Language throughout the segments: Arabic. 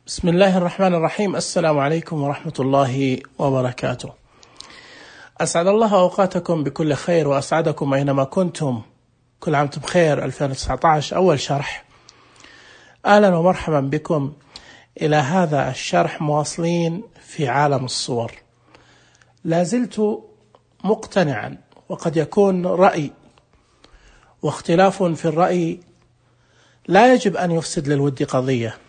بسم الله الرحمن الرحيم. السلام عليكم ورحمة الله وبركاته. أسعد الله أوقاتكم بكل خير وأسعدكم أينما كنتم. كل عام وانتم بخير. 2019 أول شرح. أهلا ومرحبا بكم إلى هذا الشرح، مواصلين في عالم الصور. لازلت مقتنعا، وقد يكون رأي واختلاف في الرأي لا يجب أن يفسد للود قضية.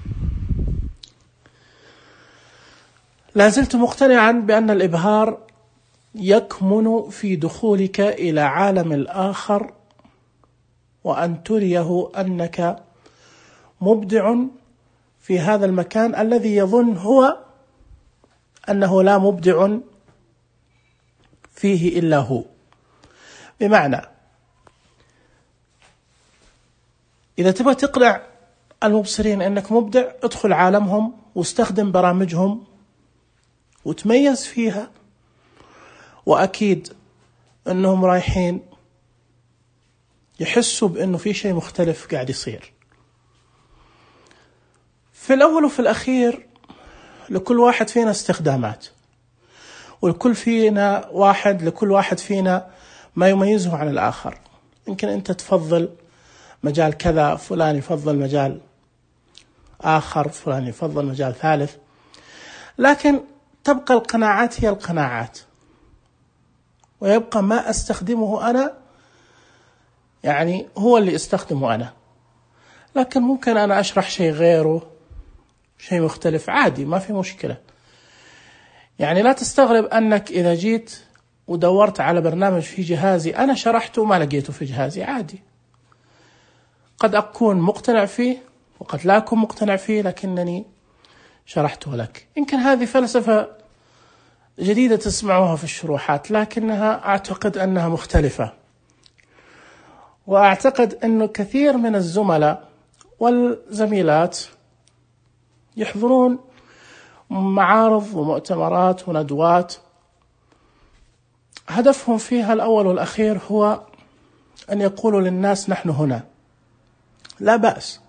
لازلت مقتنعا بأن الإبهار يكمن في دخولك إلى عالم الآخر، وأن تريه أنك مبدع في هذا المكان الذي يظن هو أنه لا مبدع فيه إلا هو. بمعنى إذا تبغى تقنع المبصرين أنك مبدع، ادخل عالمهم واستخدم برامجهم وتميز فيها، وأكيد أنهم رايحين يحسوا بأنه في شيء مختلف قاعد يصير. في الأول وفي الأخير لكل واحد فينا استخدامات، ولكل واحد فينا ما يميزه عن الآخر. يمكن أنت تفضل مجال كذا، فلان يفضل مجال آخر، فلان يفضل مجال ثالث، لكن تبقى القناعات هي القناعات، ويبقى ما أستخدمه أنا هو اللي استخدمه أنا. لكن ممكن أنا أشرح شيء غيره، شيء مختلف، عادي، ما في مشكلة. لا تستغرب أنك إذا جيت ودورت على برنامج في جهازي أنا شرحته وما لقيته في جهازي، عادي. قد أكون مقتنع فيه وقد لا أكون مقتنع فيه، لكنني شرحته لك. يمكن هذه فلسفة جديدة تسمعوها في الشروحات، لكنها أعتقد أنها مختلفة. وأعتقد أنه كثير من الزملاء والزميلات يحضرون معارض ومؤتمرات وندوات، هدفهم فيها الأول والأخير هو أن يقولوا للناس نحن هنا، لا بأس.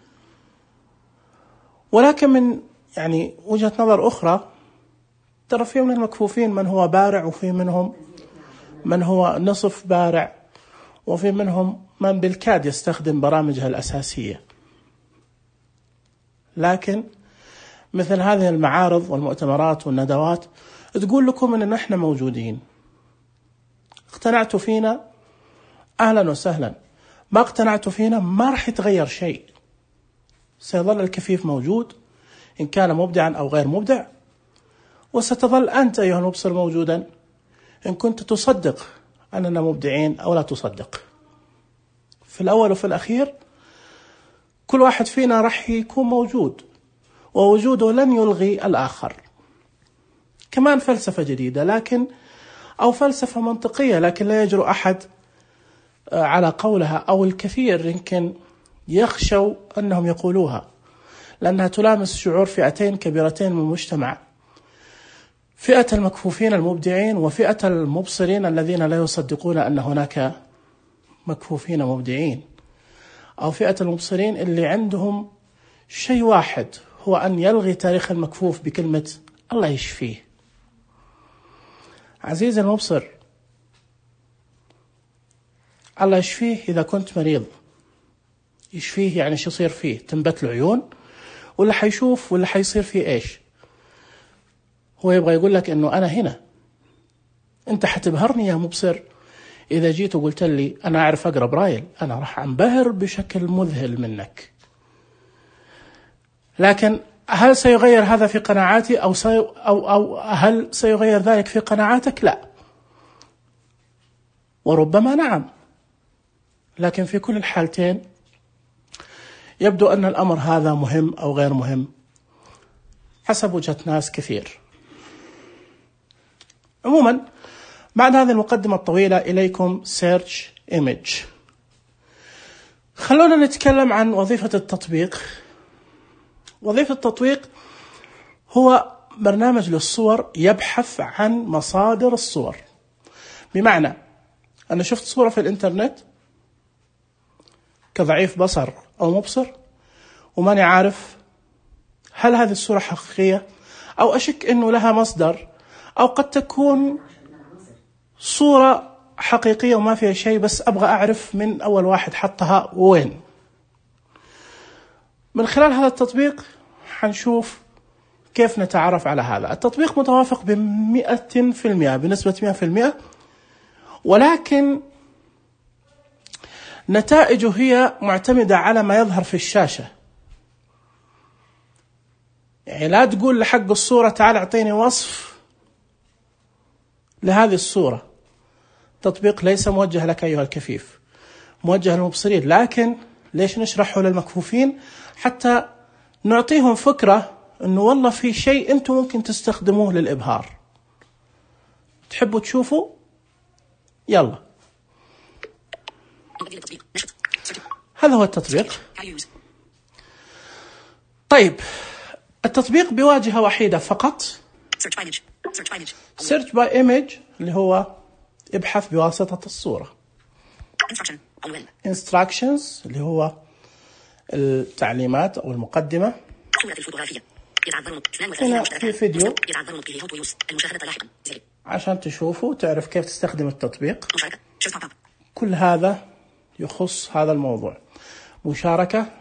ولكن من وجهة نظر أخرى، ترى في من المكفوفين من هو بارع، وفي منهم من هو نصف بارع، وفي منهم من بالكاد يستخدم برامجها الأساسية. لكن مثل هذه المعارض والمؤتمرات والندوات تقول لكم أن نحن موجودين. اقتنعتوا فينا أهلا وسهلا، ما اقتنعتوا فينا ما راح يتغير شيء، سيظل الكفيف موجود إن كان مبدعا أو غير مبدع، وستظل أنت أيها المبصر موجودا إن كنت تصدق أننا مبدعين أو لا تصدق. في الأول وفي الأخير كل واحد فينا راح يكون موجود، ووجوده لن يلغي الآخر. كمان فلسفة جديدة أو فلسفة منطقية، لكن لا يجرؤ أحد على قولها، أو الكثير يمكن يخشوا أنهم يقولوها، لأنها تلامس شعور فئتين كبيرتين من المجتمع: فئة المكفوفين المبدعين، وفئة المبصرين الذين لا يصدقون أن هناك مكفوفين مبدعين، أو فئة المبصرين اللي عندهم شيء واحد، هو أن يلغي تاريخ المكفوف بكلمة الله يشفيه. عزيزي المبصر، الله يشفيه إذا كنت مريض. يشفيه شو يصير فيه؟ تنبت له عيون ولا حيشوف ولا حيصير فيه إيش؟ هو يبغى يقول لك إنه أنا هنا. أنت حتبهرني يا مبصر إذا جيت وقلت لي أنا أعرف أقرأ برايل، أنا راح أنبهر بشكل مذهل منك. لكن هل سيغير هذا في قناعاتي أو هل سيغير ذلك في قناعاتك؟ لا، وربما نعم. لكن في كل الحالتين يبدو أن الأمر هذا مهم أو غير مهم حسب وجهة ناس كثير. عموما، بعد هذه المقدمة الطويلة إليكم سيرش إيميج. خلونا نتكلم عن وظيفة التطبيق. وظيفة التطبيق هو برنامج للصور يبحث عن مصادر الصور. بمعنى أنا شفت صورة في الإنترنت كضعيف بصر أو مبصر، وماني عارف هل هذه الصورة حقيقية أو أشك أنه لها مصدر، أو قد تكون صورة حقيقية وما فيها شيء بس أبغى أعرف من أول واحد حطها وين. من خلال هذا التطبيق حنشوف كيف نتعرف على هذا. التطبيق متوافق ب100%، بنسبة 100%، ولكن نتائجه هي معتمدة على ما يظهر في الشاشة. يعني لا تقول لحق الصورة تعال اعطيني وصف لهذه الصورة. التطبيق ليس موجه لك أيها الكفيف، موجه للمبصرين، لكن ليش نشرحه للمكفوفين؟ حتى نعطيهم فكرة أنه والله في شيء أنتم ممكن تستخدموه للإبهار. تحبوا تشوفوا؟ يلا، هذا هو التطبيق. طيب، التطبيق بواجهة وحيدة فقط، Search by image، اللي هو ابحث بواسطة الصورة. Instructions، اللي هو التعليمات أو المقدمة. هنا في فيديو عشان تشوفوا تعرف كيف تستخدم التطبيق. كل هذا يخص هذا الموضوع. مشاركة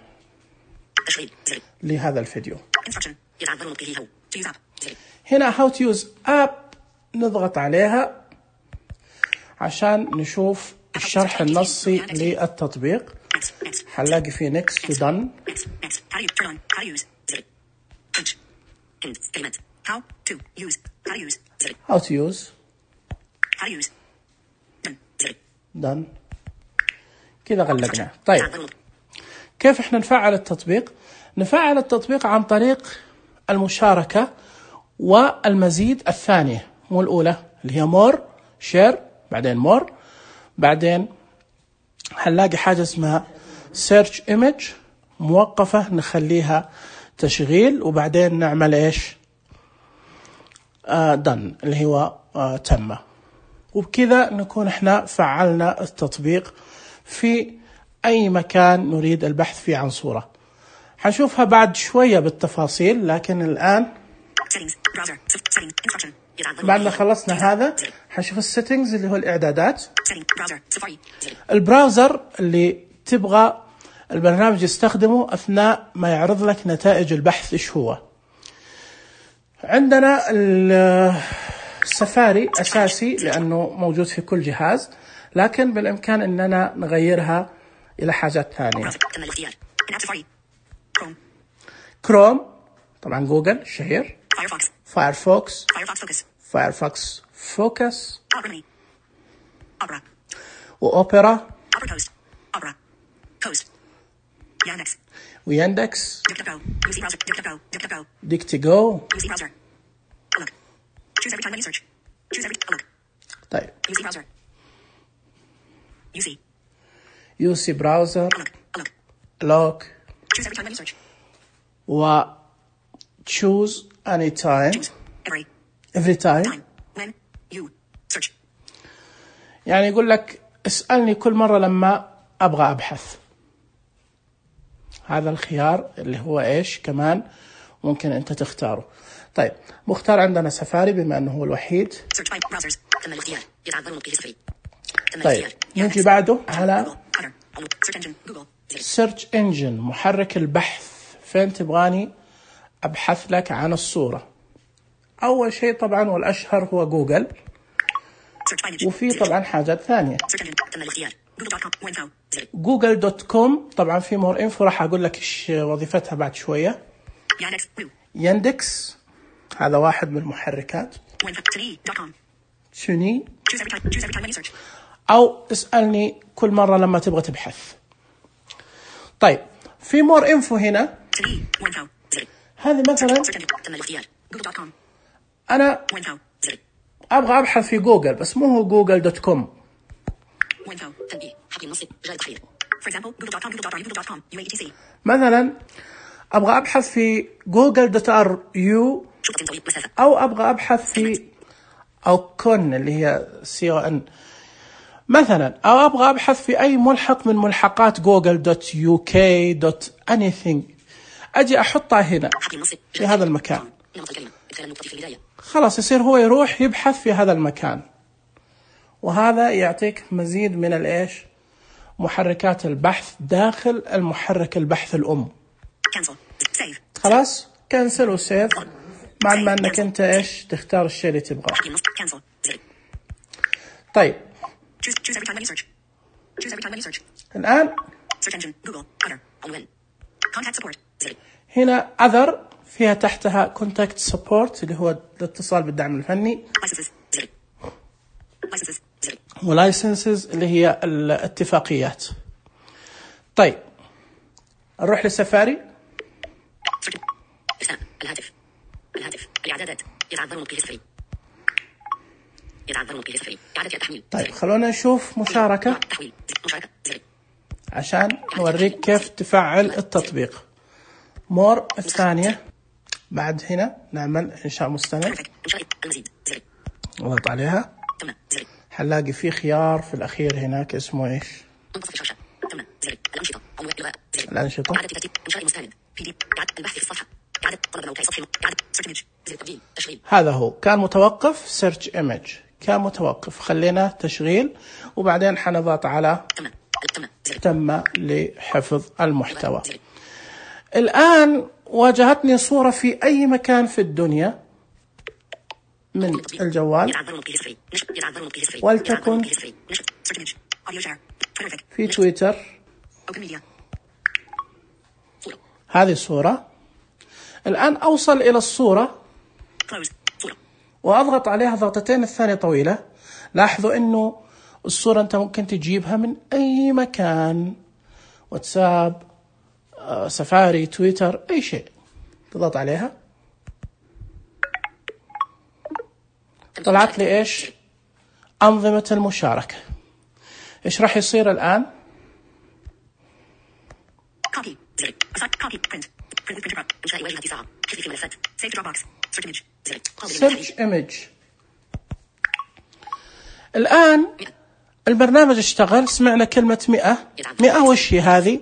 لهذا الفيديو. هنا How to use app، نضغط عليها عشان نشوف الشرح النصي للتطبيق. حنلاقي فيه next to done. How to use done. كذا غلقنا. طيب، كيف احنا نفعل التطبيق؟ نفعل التطبيق عن طريق المشاركة والمزيد الثانية، مو الأولى اللي هي more share، بعدين more، بعدين هنلاقي حاجة اسمها search image موقفة نخليها تشغيل، وبعدين نعمل ايش؟ done اللي هو تم. وبكذا نكون احنا فعلنا التطبيق في أي مكان نريد البحث فيه عن صورة. حنشوفها بعد شوية بالتفاصيل، لكن الآن بعد ما خلصنا هذا حنشوف السيتنجز اللي هو الإعدادات. البراوزر اللي تبغى البرنامج يستخدمه أثناء ما يعرض لك نتائج البحث إيش هو. عندنا السفاري أساسي لأنه موجود في كل جهاز، لكن بالإمكان أننا نغيرها إلى حاجات ثانية. كروم طبعا جوجل الشهير، فايرفوكس فوكس، وأوبرا وياندكس، ديكتيجو. طيب، UC براوزر، لوك، و choose anytime every time. يعني يقول لك اسألني كل مرة لما أبغى أبحث. هذا الخيار اللي هو إيش كمان ممكن أنت تختاره. طيب، مختار عندنا سفاري بما أنه هو الوحيد. طيب، نجي بعده على search engine، محرك البحث. فين تبغاني أبحث لك عن الصورة؟ أول شيء طبعا والأشهر هو جوجل، وفي طبعا حاجات ثانية. google.com طبعا في مور انفو، راح أقول لك إيش وظيفتها بعد شوية. ياندكس هذا واحد من المحركات. توني، أو اسألني كل مرة لما تبغى تبحث. طيب، في مور انفو هنا. هذه مثلا أنا أبغى أبحث في جوجل، بس مو هو google.com. مثلا أبغى أبحث في google.ru، أو أبغى أبحث في كون اللي هي CON مثلا، أو أبغى أبحث في أي ملحق من ملحقات google.uk anything، أجي أحطها هنا في هذا المكان، خلاص يصير هو يروح يبحث في هذا المكان. وهذا يعطيك مزيد من الإيش؟ محركات البحث داخل المحرك البحث الأم. خلاص كنسل وسيف، بعد ما أنك أنت إيش تختار الشيء اللي تبغاه. طيب الآن هنا other فيها تحتها contact support اللي هو الاتصال بالدعم الفني، ولايسنسز اللي هي الاتفاقيات. طيب نروح لسفاري. الهاتف الإعدادات يتعذر نطقه السفري. طيب خلونا نشوف مشاركة عشان نوريك كيف تفعل التطبيق. مور الثانية، بعد هنا نعمل إنشاء مستند، نضغط عليها، حنلاقي في خيار في الأخير هناك اسمه إيش؟ الأنشطة. هذا هو كان متوقف search image، كان متوقف، خلينا تشغيل وبعدين حنضغط على تم لحفظ المحتوى. الآن واجهتني صورة في أي مكان في الدنيا من الجوال، ولتكن في تويتر. هذه الصورة. الآن أوصل إلى الصورة وأضغط عليها ضغطتين، الثانية طويلة. لاحظوا إنه الصورة أنت ممكن تجيبها من أي مكان، واتساب، سفاري، تويتر، أي شيء. تضغط عليها، طلعت لي إيش؟ أنظمة المشاركة. إيش راح يصير الآن؟ search image. الآن البرنامج اشتغل، سمعنا كلمة 100. وش هي هذه؟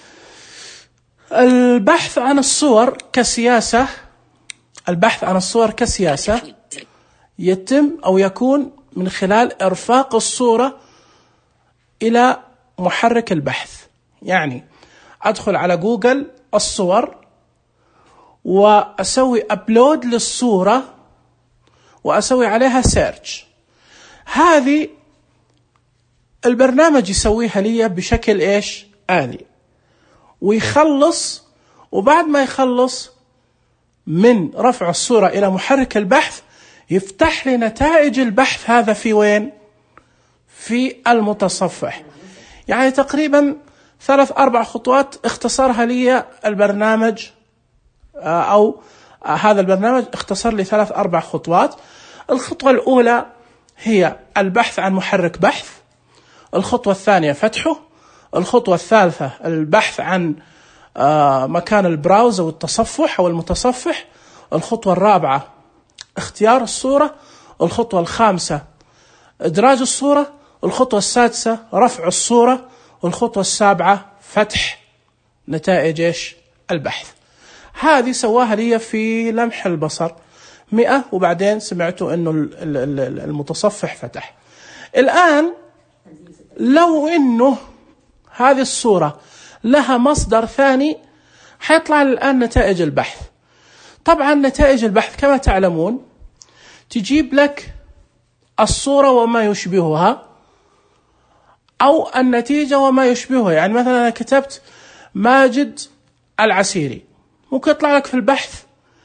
البحث عن الصور كسياسة. البحث عن الصور كسياسة يتم أو يكون من خلال إرفاق الصورة إلى محرك البحث. يعني أدخل على جوجل الصور وأسوي أبلود للصورة وأسوي عليها سيرش. هذه البرنامج يسويها لي بشكل إيش؟ آلي، ويخلص. وبعد ما يخلص من رفع الصورة إلى محرك البحث يفتح لي نتائج البحث هذا في وين؟ في المتصفح. يعني تقريبا 3-4 خطوات اختصرها لي البرنامج، أو هذا البرنامج اختصر لي 3-4 خطوات. الخطوة الأولى هي البحث عن محرك بحث، الخطوة الثانية فتحه، الخطوة الثالثة البحث عن مكان البراوز أو التصفح أو المتصفح، الخطوة الرابعة اختيار الصورة، الخطوة الخامسة إدراج الصورة، الخطوة السادسة رفع الصورة، والخطوة السابعة فتح نتائج إيش؟ البحث. هذه سواها لي في لمح البصر 100، وبعدين سمعتوا إنه المتصفح فتح. الآن لو إنه هذه الصورة لها مصدر ثاني حيطلع الآن نتائج البحث. طبعا نتائج البحث كما تعلمون تجيب لك الصورة وما يشبهها أو النتيجة وما يشبهها. يعني مثلا أنا كتبت ماجد العسيري، ممكن يطلع لك في البحث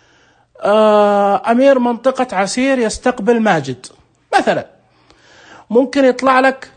أمير منطقة عسير يستقبل ماجد مثلا. ممكن يطلع لك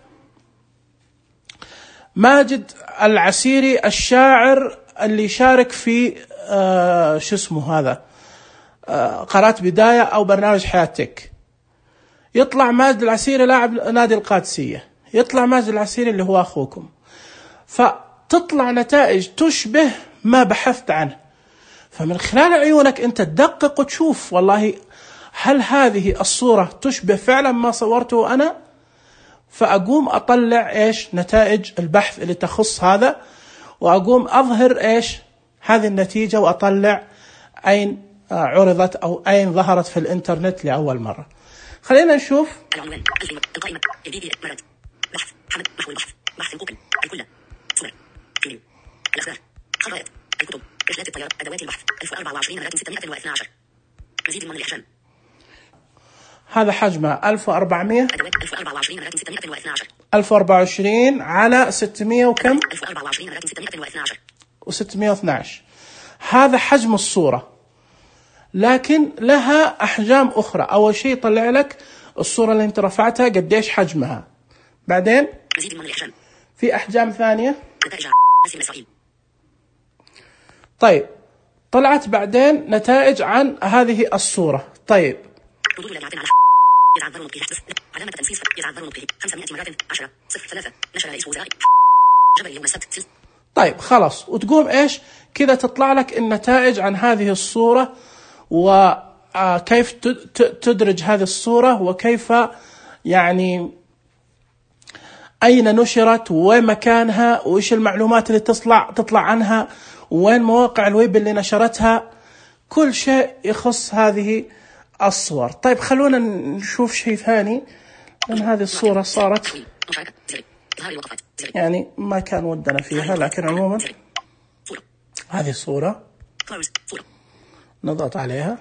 ماجد العسيري الشاعر اللي شارك في شو اسمه هذا قناة بداية أو برنامج حياتك. يطلع ماجد العسيري لاعب نادي القادسية، يطلع ماجد العسيري اللي هو أخوكم. فتطلع نتائج تشبه ما بحثت عنه. فمن خلال عيونك أنت تدقق وتشوف والله هل هذه الصورة تشبه فعلا ما صورته أنا، فأقوم أطلع إيش؟ نتائج البحث اللي تخص هذا، وأقوم أظهر إيش؟ هذه النتيجة وأطلع أين عرضت أو أين ظهرت في الإنترنت لأول مرة. خلينا نشوف. العنوان القائمة مرات بحث حمد محو البحث بحث جوجل الكل صور فيديو الأخبار خرائط الكتب رحلات الطيران أدوات البحث 1024,612 مزيد من الإحجام. هذا حجمه 1400 أدوات 1024,612 1024 على 600 وكم 1024,612 و612. هذا حجم الصورة، لكن لها أحجام أخرى. أول شيء يطلع لك الصورة اللي أنت رفعتها قديش حجمها، بعدين مزيد من الإحجام في أحجام ثانية. نتائج اسم إسرائيل. طيب طلعت بعدين نتائج عن هذه الصورة. طيب ردود الإعلانات على يتعذر نطقه علامة تنفيذ يتعذر نطقه 500 مرات 10 03 نشر رئيس وزراء جبل يوم السبت. طيب خلاص، وتقوم إيش كذا تطلع لك النتائج عن هذه الصورة وكيف تدرج هذه الصورة وكيف يعني أين نشرت وين مكانها وإيش المعلومات اللي تطلع عنها وين مواقع الويب اللي نشرتها، كل شيء يخص هذه الصور. طيب خلونا نشوف شيء ثاني، لأن هذه الصورة صارت يعني ما كان ودنا فيها، لكن عموما هذه الصورة نضغط عليها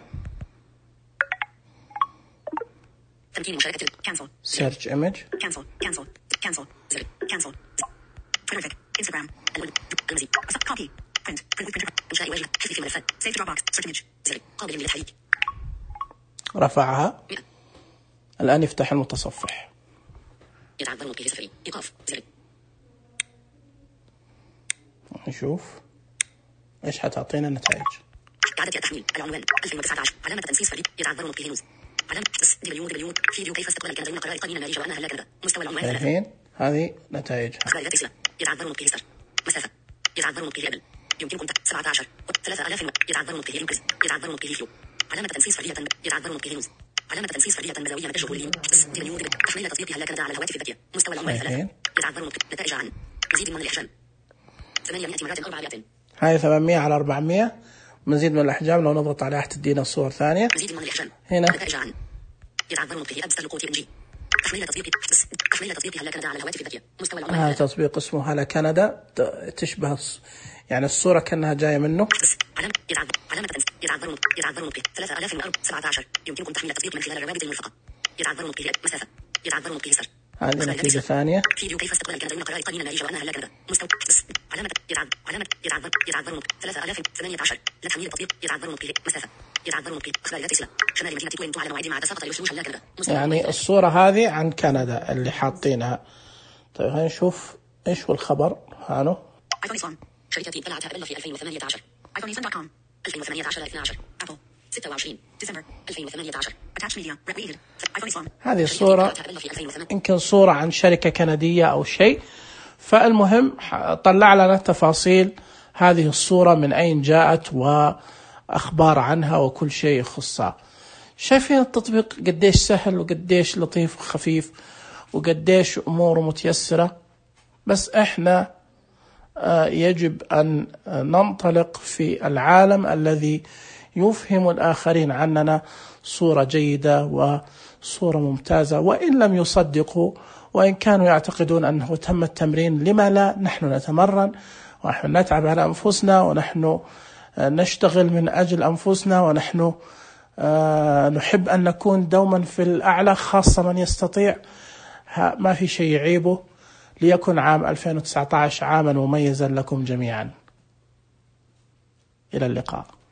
تمكين مشاركة cancel search image cancel Twitter Instagram المزيد copy print إنشاء واجهة حذف ملفات save to Dropbox search image قابل للتحريك. رفعها. الآن يفتح المتصفح. يتعذر نطقه سفري إيقاف زر. نشوف إيش حتعطينا النتائج. إعادة التحميل العنوان 2019 علامة تنفيذ فريق يتعذر نطقه نوز علامة دبليو فيديو كيف استقبل الكندوين قرار القانون الناري وأنها لا كندا مستوى العنوان الحين هذه نتائجها. أخبار ذات صلة يتعذر نطقه ستار مسافة يتعذر نطقه أبل يمكنكم 17 3000 يتعذر نطقه إنكريز يتعذر نطقه فيو علامة تنفيذ فردية يتعذر نطقه نوز علامة تنفيذ فردية بدوية مدى الشهور دبليو تحميل تطبيقها لا كندا على الهواتف الذكية مستوى العنوان 3 يتعذر نطقه نتائج عن مزيد من الإحجام 800 مرات 400 هاي 800 على 400 مزيد من الأحجام. لو نضغط عليها تدينا صور ثانية. مزيد من الإحجام هنا نتائج عن يتعذر نطقه أبستر لقوتي NG تحميل تطبيقها لا كندا على الهواتف الذكية مستوى العنوان. هذا تطبيق اسمه هلا كندا، تشبه يعني الصورة كأنها جاية منه. علامة يتعذر نطقه 3017 يمكنكم تحميل التطبيق من خلال الروابط المرفقة. يتعذر نطقه مسافة يتعذر نطقه سر. هذه نتيجة ثانية. فيديو كيف استقبل الكندوين قرار القانون الناري وأنها لا كندا مستوى علامة يتعذر نطقه 3018 لتحميل التطبيق يتعذر نطقه مسافة يتعذر نطقه أخبار ذات صلة شمال مدينة توينتو على موعد مع تساقط الوشوش لا كندا. يعني الصورة هذه عن كندا اللي حاطينها. طيب خلينا نشوف إيش هو الخبر. هانو iPhone شركة طلعتها قبل في 2018 iPhone.com 2018 12 أبل 26 ديسمبر 2018 Attach Media iPhone. هذه الصورة يمكن صورة عن شركة كندية أو شيء. فالمهم طلع لنا تفاصيل هذه الصورة من أين جاءت وأخبار عنها وكل شيء يخصها. شايفين التطبيق قديش سهل وقديش لطيف وخفيف وقديش أموره متيسرة. بس إحنا يجب أن ننطلق في العالم الذي يفهم الآخرين عننا صورة جيدة وصورة ممتازة، وإن لم يصدقوا وإن كانوا يعتقدون أنه تم التمرين، لما لا؟ نحن نتمرن ونحن نتعب على أنفسنا ونحن نشتغل من أجل أنفسنا ونحن نحب أن نكون دوما في الأعلى، خاصة من يستطيع. ما في شيء يعيبه. ليكن عام 2019 عاما مميزا لكم جميعا. إلى اللقاء.